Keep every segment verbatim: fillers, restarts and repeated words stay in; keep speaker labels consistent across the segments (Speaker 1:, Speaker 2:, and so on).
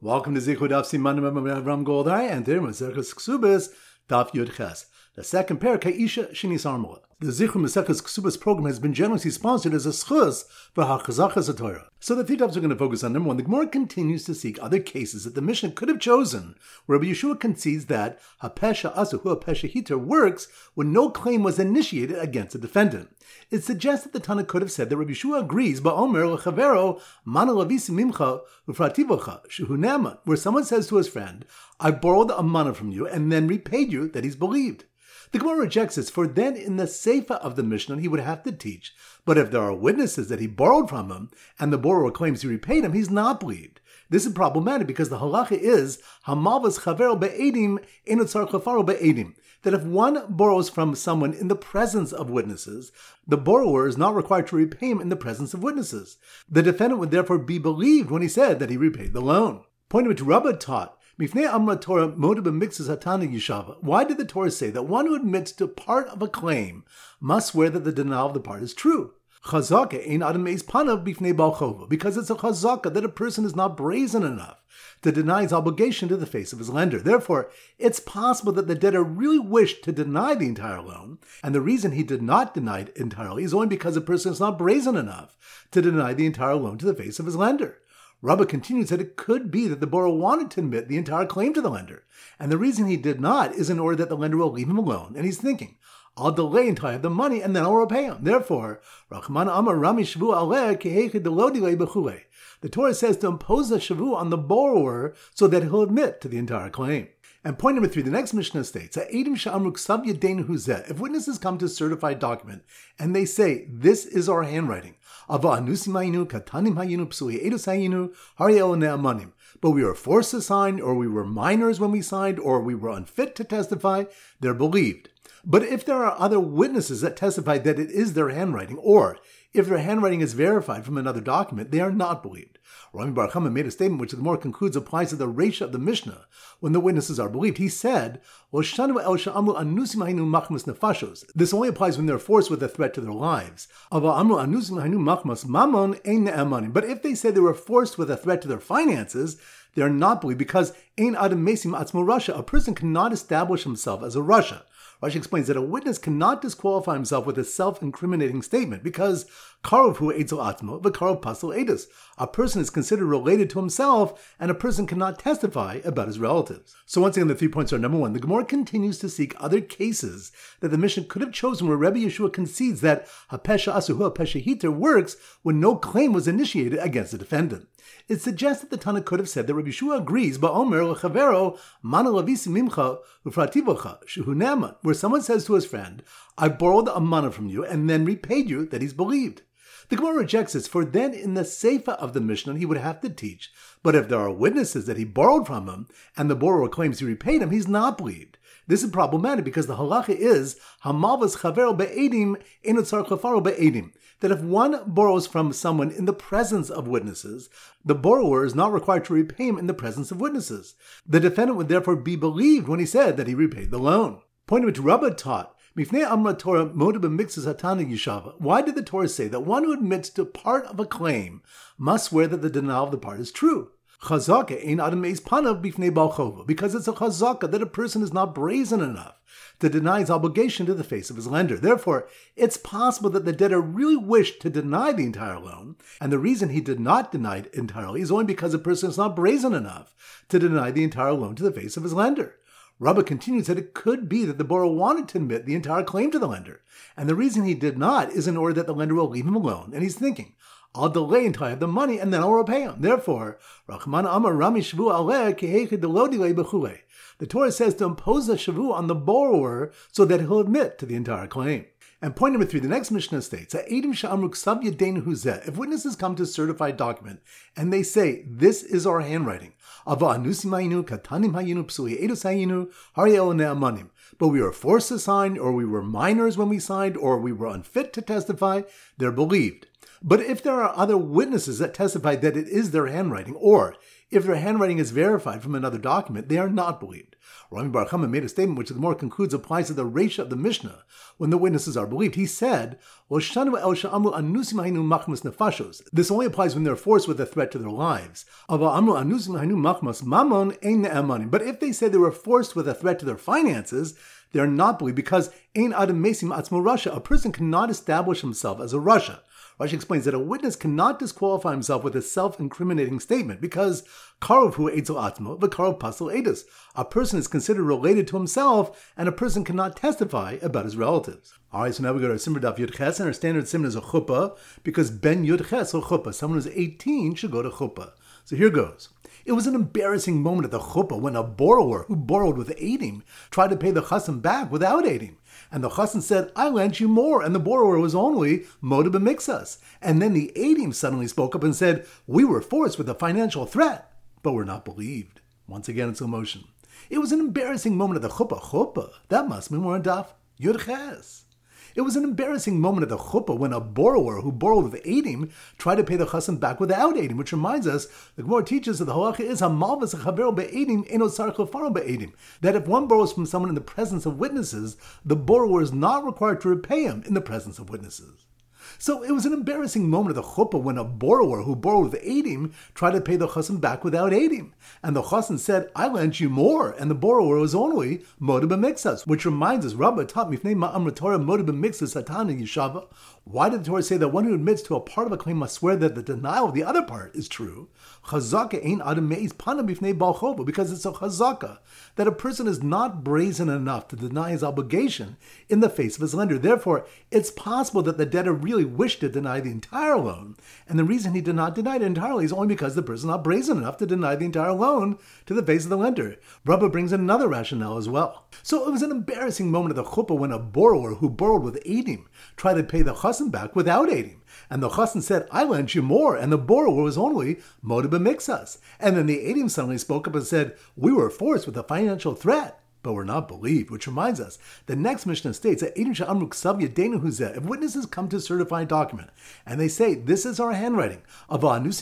Speaker 1: Welcome to Zichud Daf Siman Ram Goldai and there Maseches Ksubas Daf Yud Ches. The second pair Kaisha Shini Sarmula. The Zichud Maseches Ksubas program has been generously sponsored as a schus for Hachazachas Torah. So the three topics we're going to focus on. Number one, the Gemara continues to seek other cases that the Mishnah could have chosen, where Rabbi Yeshua concedes that Hapesha Asu Hu Hapesha Hiter works when no claim was initiated against the defendant. It suggests that the Tana could have said that Rabbi Yeshua agrees, Ba'omer l'chavero mana lavisi mimcha ufrativocha shehu ne'aman, where someone says to his friend, I borrowed a mana from you and then repaid you, that he's believed. The Gemara rejects this, for then in the Seifa of the Mishnah he would have to teach, but if there are witnesses that he borrowed from him and the borrower claims he repaid him, he's not believed. This is problematic because the halacha is hamalvas chavero be'edim eno tzarich lefaro be'edim, that if one borrows from someone in the presence of witnesses, the borrower is not required to repay him in the presence of witnesses. The defendant would therefore be believed when he said that he repaid the loan. Point which Rabbah taught, why did the Torah say that one who admits to part of a claim must swear that the denial of the part is true? Because it's a chazaka that a person is not brazen enough to deny his obligation to the face of his lender. Therefore, it's possible that the debtor really wished to deny the entire loan, and the reason he did not deny it entirely is only because the person is not brazen enough to deny the entire loan to the face of his lender. Rabbah continues that it could be that the borrower wanted to admit the entire claim to the lender, and the reason he did not is in order that the lender will leave him alone, and he's thinking, I'll delay until I have the money and then I'll repay him. Therefore, Rachman Amar Rami Shavu Aleh Kehechi Delo Dilei Bechule. The Torah says to impose a shavu on the borrower so that he'll admit to the entire claim. And point number three, the next Mishnah states, if witnesses come to a certified document and they say, this is our handwriting, but we were forced to sign, or we were minors when we signed, or we were unfit to testify, they're believed. But if there are other witnesses that testify that it is their handwriting, or if their handwriting is verified from another document, they are not believed. Rami Bar Chama made a statement which the Gemara concludes applies to the Reisha of the Mishnah when the witnesses are believed. He said, This only applies when they're forced with a threat to their lives. But if they say they were forced with a threat to their finances, they are not believed because Ein Adam Mesim Atzmo Rasha, a person cannot establish himself as a Rasha. Rashi explains that a witness cannot disqualify himself with a self-incriminating statement because Karov hu eitzel atmo, v'karov pasel edus. A person is considered related to himself, and a person cannot testify about his relatives. So once again, the three points are: number one, the Gemara continues to seek other cases that the Mishnah could have chosen where Rabbi Yeshua concedes that hapesha asu hu hapesha hiter works when no claim was initiated against the defendant. It suggests that the Tana could have said that Rabbi Yeshua agrees, Ba'omer l'chavero mana lavisi mimcha ufrativocha shehu ne'aman, where someone says to his friend, I borrowed a mana from you and then repaid you, that he's believed. The Gemara rejects this, for then in the Seifa of the Mishnah he would have to teach, but if there are witnesses that he borrowed from him and the borrower claims he repaid him, he's not believed. This is problematic because the halacha is hamalvas chavero be'edim eno tzarich lefaro be'edim, that if one borrows from someone in the presence of witnesses, the borrower is not required to repay him in the presence of witnesses. The defendant would therefore be believed when he said that he repaid the loan. Point which Rabbah taught, why did the Torah say that one who admits to part of a claim must swear that the denial of the part is true? Because it's a chazaka that a person is not brazen enough to deny his obligation to the face of his lender. Therefore, it's possible that the debtor really wished to deny the entire loan, and the reason he did not deny it entirely is only because the person is not brazen enough to deny the entire loan to the face of his lender. Rabbah continues that it could be that the borrower wanted to admit the entire claim to the lender, and the reason he did not is in order that the lender will leave him alone, and he's thinking, I'll delay until I have the money and then I'll repay him. Therefore, Rachman Amar Rami Shavu Aleh Kehechi Delo Dilei Bechule. The Torah says to impose a shavu on the borrower so that he'll admit to the entire claim. And point number three, the next Mishnah states, if witnesses come to a certified document and they say, this is our handwriting, but we were forced to sign, or we were minors when we signed, or we were unfit to testify, they're believed. But if there are other witnesses that testify that it is their handwriting, or If their handwriting is verified from another document, they are not believed. Rami Bar Chama made a statement which the Gemara concludes applies to the Reisha of the Mishnah when the witnesses are believed. He said, This only applies when they're forced with a threat to their lives. But if they say they were forced with a threat to their finances, they are not believed because Ein Adam Mesim Atzmo Rasha, a person cannot establish himself as a Rasha. Rashi explains that a witness cannot disqualify himself with a self-incriminating statement because Karov hu eitzel atmo v'karov pasel edus. A person is considered related to himself, and a person cannot testify about his relatives. All right, so now we go to Simmer Daf Yud Ches, and our standard simmer is a chuppah because Ben Yud Ches or chuppah. Someone who's eighteen should go to chuppah. So here goes. It was an embarrassing moment at the chuppah when a borrower who borrowed with Eidim tried to pay the chassan back without Eidim. And the chassan said, I lent you more, and the borrower was only moda b'mixas. And then the Eidim suddenly spoke up and said, we were forced with a financial threat, but were not believed. Once again, it's slow motion. It was an embarrassing moment at the chuppah. Chuppah, that must mean we're on Daf Yud Ches. It was an embarrassing moment at the chuppah when a borrower who borrowed with Eidim tried to pay the chassan back without Eidim, which reminds us, the Gemara teaches that the halacha is hamalvas chavero be'Eidim eno sarich lefaro be'Eidim, that if one borrows from someone in the presence of witnesses, the borrower is not required to repay him in the presence of witnesses. So it was an embarrassing moment at the chuppah when a borrower who borrowed with Eidim tried to pay the chassan back without Eidim. And the chassan said, I lent you more, and the borrower was only moda b'mixas, which reminds us, Rabbah taught mifnei ma'am Torah moda b'mixas satan yishava. Why did the Torah say that one who admits to a part of a claim must swear that the denial of the other part is true? Chazaka ain't adam meis pana bifnei bal chova, because it's a chazaka that a person is not brazen enough to deny his obligation in the face of his lender. Therefore, it's possible that the debtor really wished to deny the entire loan, and the reason he did not deny it entirely is only because the person is not brazen enough to deny the entire loan to the face of the lender. Rabbah brings another rationale as well. So it was an embarrassing moment at the chuppah when a borrower who borrowed with Eidim tried to pay the chassan back without Eidim. And the chassan said, I lent you more, and the borrower was only moda b'mixas. And then the Eidim suddenly spoke up and said, we were forced with a financial threat, but were not believed, which reminds us, the next Mishnah states that if witnesses come to certify a document, and they say, this is our handwriting, but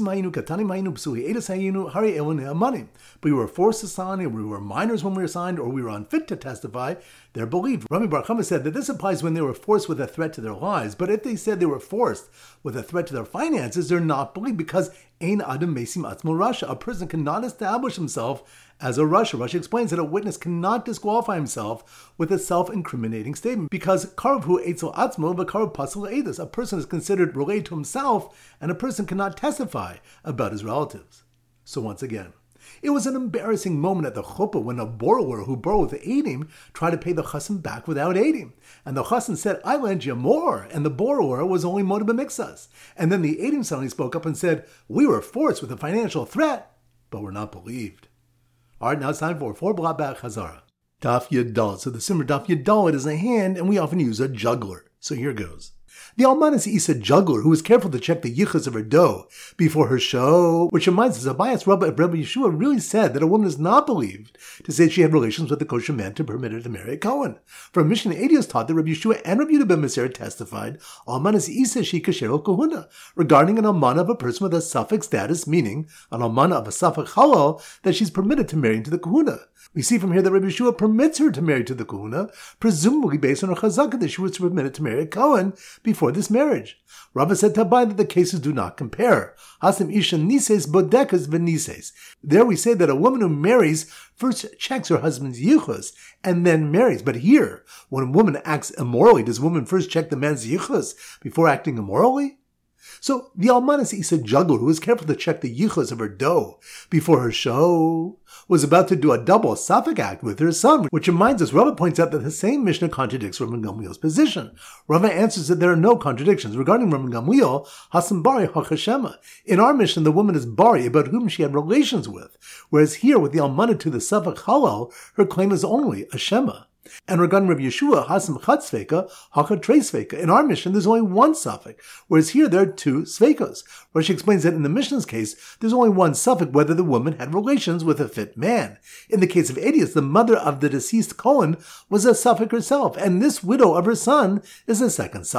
Speaker 1: we were forced to sign, or we were minors when we were signed, or we were unfit to testify, they're believed. Rami Bar Chama said that this applies when they were forced with a threat to their lives, but if they said they were forced with a threat to their finances, they're not believed, because Ein Adam Mesim Atzmo Rasha, a person cannot establish himself as a Rasha. Rashi explains that a witness cannot disqualify himself with a self-incriminating statement, because Karov hu eitzel atzmo v'karov pasel edus, a person is considered related to himself, and a person cannot testify about his relatives. So once again, it was an embarrassing moment at the chuppah when a borrower who borrowed with Eidim tried to pay the chassan back without Eidim. And the chassan said, I lent you more, and the borrower was only moda b'mixas. And then the Eidim suddenly spoke up and said, we were forced with a financial threat, but were not believed. All right, now it's time for four blah back Chazara. Daf Yadal. So the simmer Daf Yadal is a hand, and we often use a juggler. So here goes. The Almanis Isa juggler, who was careful to check the yichus of her dough before her show, which reminds us, Abayas Rabbi of Rabbi Yeshua really said that a woman is not believed to say she had relations with the kosher man to permit her to marry a Kohen. For a Mishnah Eidos taught that Rabbi Yeshua and Rabbi Yehuda ben Meser testified, Almanis Isa she kasher kahuna, regarding an almana of a person with a suffix status, meaning an almana of a suffix halal, that she's permitted to marry into the kahuna. We see from here that Rabbi Yeshua permits her to marry to the kahuna, presumably based on her chazaka that she was permitted to marry a Kohen before this marriage. Rava said to Abai that the cases do not compare. Hasim isha nises bodekas v'nises. There we say that a woman who marries first checks her husband's yichus and then marries. But here, when a woman acts immorally, does a woman first check the man's yichus before acting immorally? So the Almanis Isa juggler, who was careful to check the yichus of her dough before her show, was about to do a double suffix act with her son, which reminds us, Rava points out that the same Mishnah contradicts Rabban Gamliel's position. Rava answers that there are no contradictions. Regarding Rabban Gamliel, Hasan Bari Hachashema. In our Mishnah, the woman is Bari, about whom she had relations with, whereas here, with the Almanah to the suffix halal, her claim is only a Shema. And regarding Rabbi Yeshua, Hasam Chat Sveika, Haka Tre Sveika. In our Mishnah, there's only one suffix, whereas here there are two Sveikas. Rashi explains that in the Mishnah's case, there's only one suffix whether the woman had relations with a fit man. In the case of Edius, the mother of the deceased Kohen was a suffix herself, and this widow of her son is a second suffix.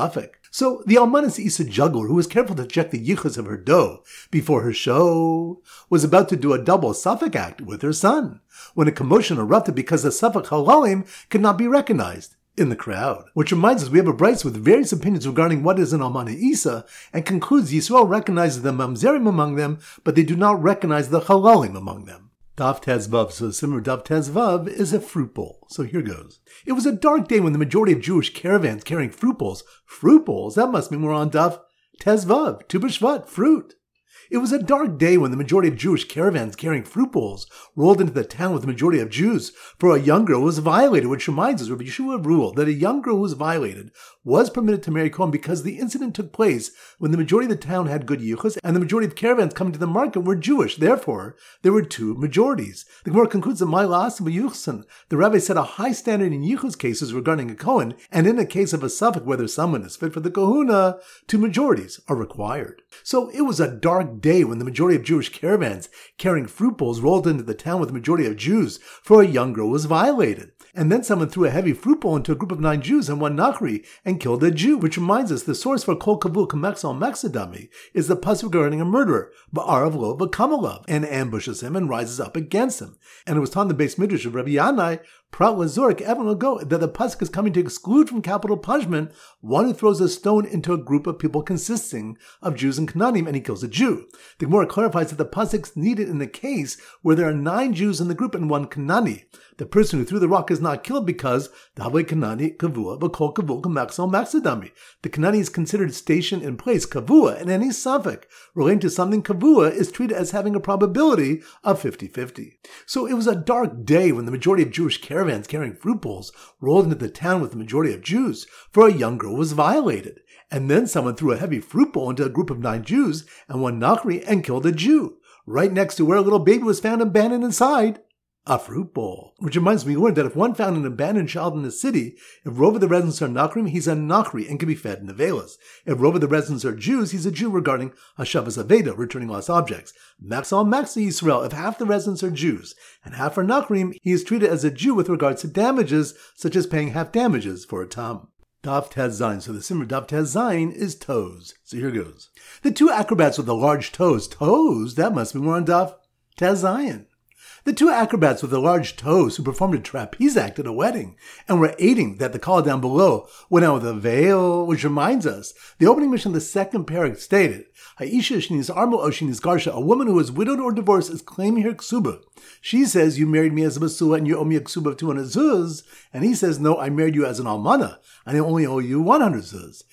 Speaker 1: So the Almanis Isa juggler, who was careful to check the yichus of her dough before her show, was about to do a double suffix act with her son, when a commotion erupted because the suffix halalim could not be recognized in the crowd. Which reminds us we have a brayso with various opinions regarding what is an Almana Isa, and concludes Yisrael recognizes the mamzerim among them, but they do not recognize the halalim among them. Daf Tezvav, so the Simmer Daf Tezvav is a fruit bowl. So here goes. It was a dark day when the majority of Jewish caravans carrying fruit bowls, fruit bowls, that must mean we're on Daf Tezvav, Tu B'Shvat, fruit. It was a dark day when the majority of Jewish caravans carrying fruit bowls rolled into the town with the majority of Jews, for a young girl was violated, which reminds us Rabbi Yeshua ruled that a young girl who was violated was permitted to marry Kohen because the incident took place when the majority of the town had good yichus and the majority of caravans coming to the market were Jewish. Therefore, there were two majorities. The Gemara concludes that Ma'alas b'Yichsan. The rabbi set a high standard in yichus cases regarding a Kohen, and in a case of a suffix whether someone is fit for the kahuna, two majorities are required. So it was a dark day when the majority of Jewish caravans carrying fruit bowls rolled into the town with the majority of Jews, for a young girl was violated. And then someone threw a heavy fruit bowl into a group of nine Jews and one Nachri and killed a Jew, which reminds us the source for Kol Kavul Kamexal Mexadami is the pasuk regarding a murderer, Ba'arav Lo V'Kamalav, and ambushes him and rises up against him. And it was taught in the base midrash of Rabbi Yanai, Prat Lazorik, Evan will go, that the pasuk is coming to exclude from capital punishment one who throws a stone into a group of people consisting of Jews and Canaanim, and he kills a Jew. The Gemara clarifies that the pasuk is needed in the case where there are nine Jews in the group and one Canaani. The person who threw the rock is not killed because the Havle Kanani Kavua B'Kol Kavul K'Maxal Maxadami. The Kanani is considered stationed in place Kavua, and any suffix relating to something Kavua is treated as having a probability of fifty-fifty. So it was a dark day when the majority of Jewish caravans carrying fruit bowls rolled into the town with the majority of Jews, for a young girl was violated. And then someone threw a heavy fruit bowl into a group of nine Jews and one Nachri and killed a Jew, right next to where a little baby was found abandoned inside a fruit bowl. Which reminds me, we learned that if one found an abandoned child in the city, if Rov of the residents are Nachrim, he's a Nachri and can be fed in the Velas. If Rov of the residents are Jews, he's a Jew regarding Hashavas Aveda, returning lost objects. Max al Max Yisrael, if half the residents are Jews and half are Nachrim, he is treated as a Jew with regards to damages, such as paying half damages for a tam. Daf Tez Zayin. So the Simmer Daf Tez Zayin is toes. So here goes. The two acrobats with the large toes. Toes? That must be more on Daf Tez Zayin. The two acrobats with the large toes who performed a trapeze act at a wedding and were aiding that the caller down below went out with a veil, which reminds us, the opening mission of the second parak stated, Ha'isha shniz armo oshniz garsha, a woman who is widowed or divorced is claiming her ksuba. She says, you married me as a basula and you owe me a ksuba of two hundred zuz. And he says, no, I married you as an almana and I only owe you one hundred zuz.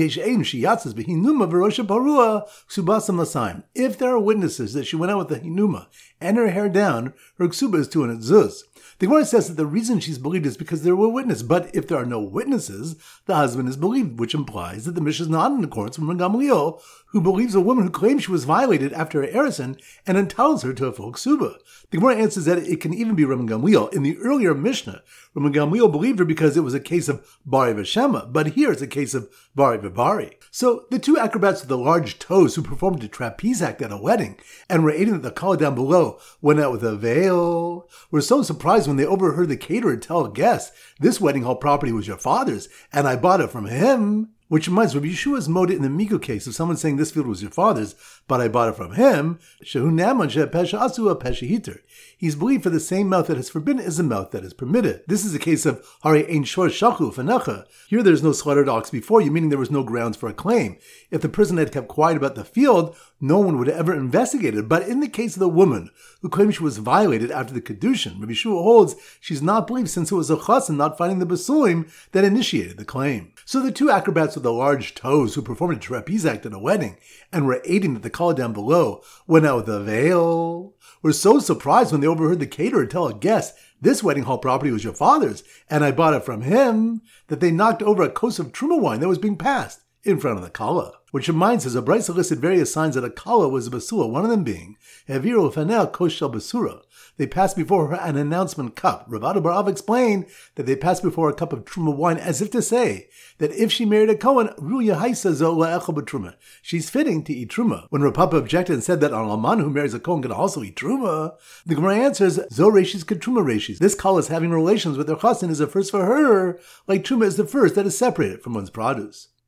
Speaker 1: If there are witnesses that she went out with the hinuma and her hair down, her ksuba is two hundred zuz. The Gemara says that the reason she's believed is because there were witnesses, but if there are no witnesses, the husband is believed, which implies that the Mishnah is not in accordance with Gamliel, who believes a woman who claims she was violated after her erison and entitles her to a full ksuba. The Gemara answers that it can even be Rabban Gamliel. In the earlier Mishnah, Rabban Gamliel believed her because it was a case of Bari V'Shema, but here it's a case of Bari V'Bari. So the two acrobats with the large toes who performed a trapeze act at a wedding and were aiding that the caller down below went out with a veil were so surprised when they overheard the caterer tell guests, this wedding hall property was your father's and I bought it from him. Which reminds Rabbi Yeshua's mode in the Migu case of someone saying this field was your father's, but I bought it from him. Shehu naman she'pesha asu pesha hiter. He's believed for the same mouth that is forbidden is the mouth that is permitted. This is a case of Hari ein shor shachu fanecha. Here there is no slaughtered ox before you, meaning there was no grounds for a claim. If the person had kept quiet about the field, no one would have ever investigated. But in the case of the woman who claimed she was violated after the kedushin, Rabbi Yeshua holds she's not believed since it was a chassan not finding the basulim that initiated the claim. So the two acrobats with the large toes who performed a trapeze act at a wedding and were aiding that the caller down below went out with a veil were so surprised when they overheard the caterer tell a guest, this wedding hall property was your father's and I bought it from him, that they knocked over a kos of truma wine that was being passed in front of the kala. Which reminds us, a Brisa listed various signs that a kala was a basura, one of them being, Heviru fanel kos shel basura. They passed before her an announcement cup. Rav Ada bar Av explained that they passed before a cup of truma wine as if to say that if she married a Kohen, ruya haisa zo la'echel b'truma. She's fitting to eat truma. When Rav Papa objected and said that an alman who marries a Kohen can also eat truma, the Gemara answers, zo reishis ketruma reishis. This kala is having relations with her chassan is a first for her, like truma is the first that is separated from one's produce.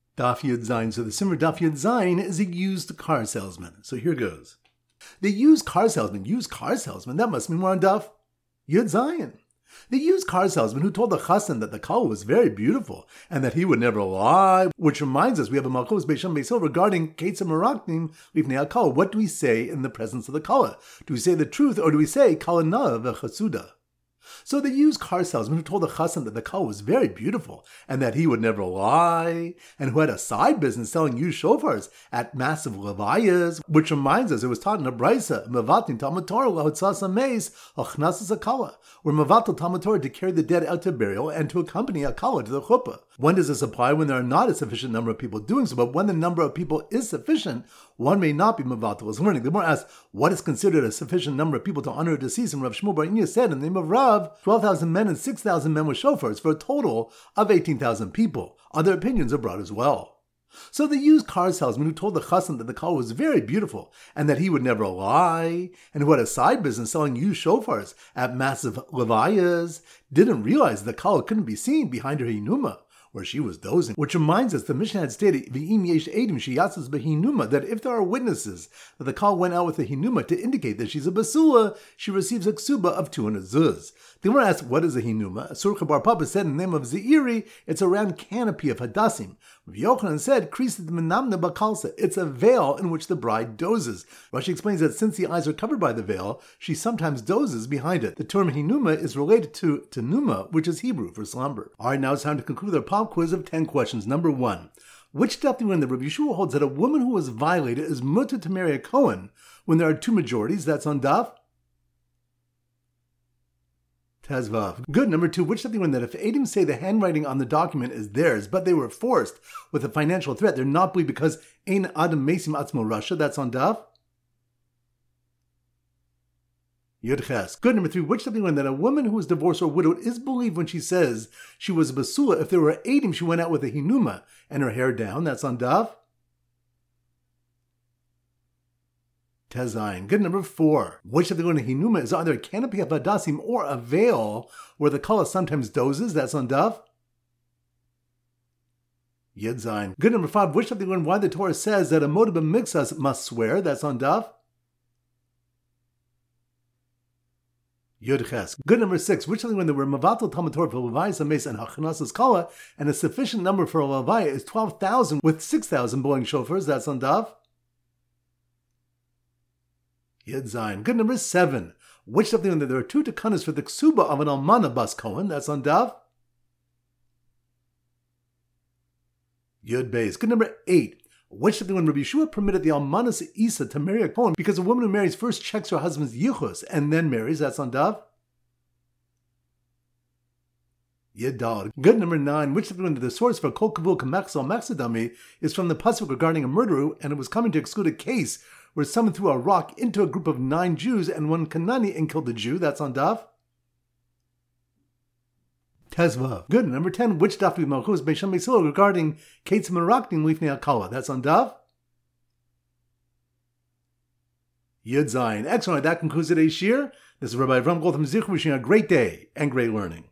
Speaker 1: Daf Yud Zayin. So the Simmer Daf Yud Zayin is a used car salesman. So here goes. The used car salesman, used car salesman, that must mean we're on Daf Yud Zayin. The used car salesman who told the chassan that the kala was very beautiful and that he would never lie, which reminds us we have a Malchus Beisham Beisil regarding Ketzim Meraknim Lifnei HaKala. What do we say in the presence of the kala? Do we say the truth or do we say kala na v'chasuda? So the used car salesman who told the chassan that the kala was very beautiful and that he would never lie, and who had a side business selling used shofars at massive levayas, which reminds us it was taught in a brisa, mevatin Talmud Torah lahotzas meis achnasas akala, where mevatel Talmud Torah to carry the dead out to burial and to accompany a kala to the chuppah. When does this apply? When there are not a sufficient number of people doing so, but when the number of people is sufficient, one may not be mevatel. As learning, the Gemara asks, what is considered a sufficient number of people to honor a deceased? And Rav Shmuel Bar Inya said, in the name of Rav, twelve thousand men and six thousand men with shofars for a total of eighteen thousand people. Other opinions are brought as well. So the used car salesman who told the chassan that the kala was very beautiful and that he would never lie, and who had a side business selling used shofars at massive levayas, didn't realize the kala couldn't be seen behind her hinuma, where she was dozing. Which reminds us, the Mishnah had stated, V'im yesh edim sheyatzas behinuma, that if there are witnesses that the kala went out with a hinuma to indicate that she's a basula, she receives a ksuba of two hundred zuz. The Gemara asks, what is a hinuma? Surcha Bar Papa said in the name of Zeiri, it's a round canopy of hadassim. Rav Yochanan said, Krisit menamna bakalsa, it's a veil in which the bride dozes. Rashi explains that since the eyes are covered by the veil, she sometimes dozes behind it. The term hinuma is related to tenuma, which is Hebrew for slumber. All right, now it's time to conclude our pop quiz of ten questions. Number one, which daf do we learn that Rav Yeshua holds that a woman who was violated is mutter to marry a Kohen when there are two majorities? That's on daf Tezvav. Good. Number two, which daf do we learn that if Adim say the handwriting on the document is theirs, but they were forced with a financial threat, they're not believed because Ein Adam Mesim Atzmo Rasha? That's on daf Yudches. Good. Number three, which daf do we learn that a woman who is divorced or widowed is believed when she says she was a basula if there were Adim she went out with a hinuma and her hair down? That's on daf Tezayin. Good. Number four, which of the going to hinuma is either a canopy of hadassim or a veil where the kala sometimes dozes? That's on daf Yedzayin. Good. Number five, which of the going why the Torah says that a moed b'mixas must swear? That's on daf Yudches. Good. Number six, which of the when there were mevatel Talmud Torah for levayas ames and hachnasas kala, and a sufficient number for a levaya is twelve thousand with six thousand blowing shofars? That's on daf Yud Zayin. Good. Number seven, which of the there are two takanas for the ksuba of an almana bas Kohen? That's on daf Yud Beis. Good. Number eight, which of the when Rabbi Yeshua permitted the almanas Isa to marry a Kohen because a woman who marries first checks her husband's yichus and then marries? That's on daf Yud Daled. Good. Number nine, which of the when the source for kol kavul kamachzal machzadami is from the pasuk regarding a murderer, and it was coming to exclude a case where someone threw a rock into a group of nine Jews and one Kanani and killed a Jew? That's on daf Tezvav. Good. Number ten, which daf do we malchus Beisham Beisil regarding Ketzim Meraknim Lifnei HaKala? That's on daf Yud Zayin. Excellent. That concludes today's shir. This is Rabbi Avram Goldham Zich wishing a great day and great learning.